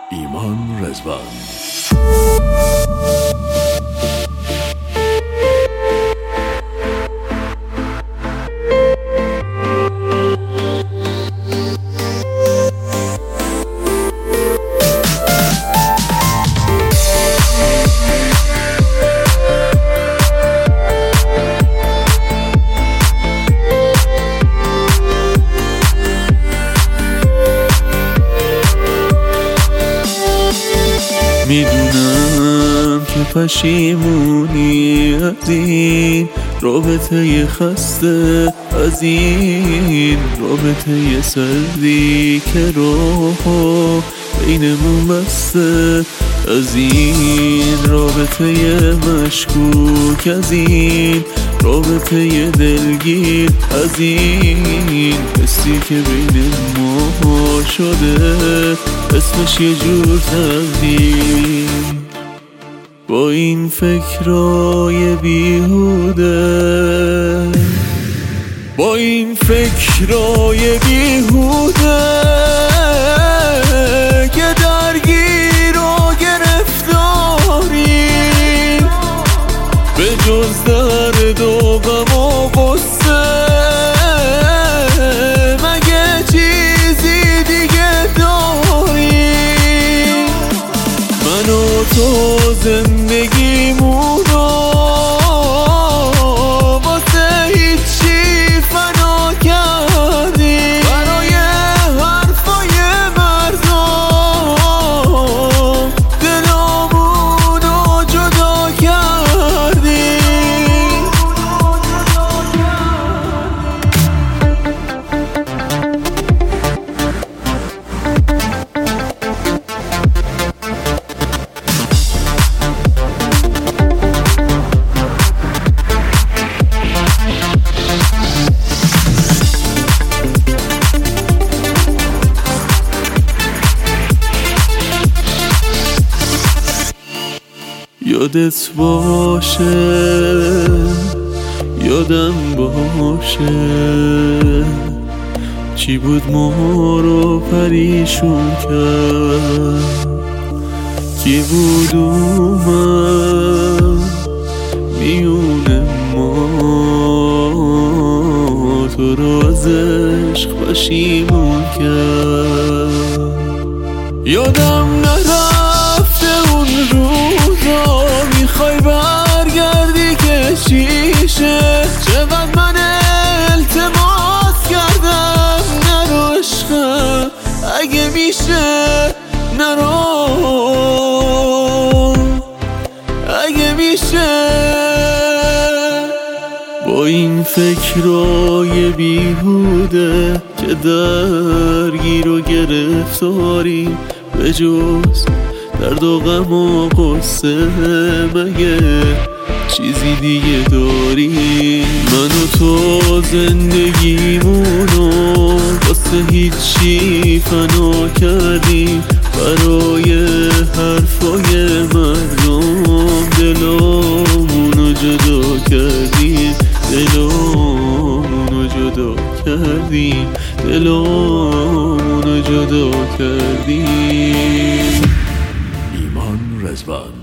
ایمان رضوان. میدونم که پشیمونی از این رابطه خسته، از این رابطه سردی که روحو بینمون بسته، از این رابطه مشکوک، از این رابطه دلگیر، از این حسی که بین ما شده اسمش یه جور تقدیر. با این فکرای بیهوده، با این فکرای بیهوده که درگیر و گرفتاری، به جز درد و غم و غصه مگه چیزی دیگه داری؟ من و تو زندگیمونو واسه هیچی فنا کردیم، برای حرفای مردم دلامونو جدا کردیم. یادت باشه، یادم باشه چی بود ما رو پریشون کرد، کی بود اومد میونه ما تو رو از عشق پشیمون کرد. یادم نرفته اون روزا، میخوای برگردی که چیشه، چقدر من التماس کردم نرو عشقم، اگه میشه نرو، اگه میشه. با این فکرای بیهوده که درگیر و گرفتاری، به جز درد و غم و قصه مگه چیزی دیگه داری؟ من و تو زندگیمونو واسه هیچی فنا کردیم، برای حرفای مردم دلامونو جدا کردیم، دلامونو جدا کردیم، دلامونو جدا کردیم. ایمان رضوان.